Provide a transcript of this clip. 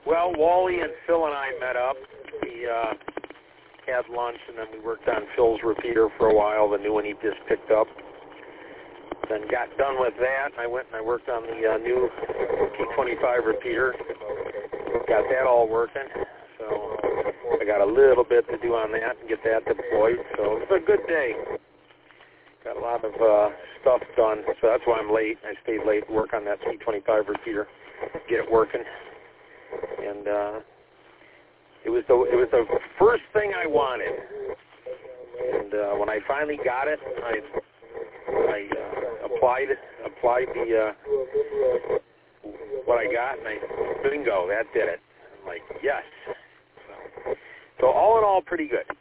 Well, Wally and Phil and I met up. We had lunch, and then we worked on Phil's repeater for a while, the new one he just picked up. Then got done with that, and I went and I worked on the new T25 repeater. Got that all working, so I got a little bit to do on that and get that deployed. So it was a good day. Got a lot of stuff done, so that's why I'm late. I stayed late to work on that T25 repeater, get it working. And it was the first thing I wanted. And when I finally got it, I applied the what I got, and bingo, that did it. I'm like, yes. So all in all, pretty good.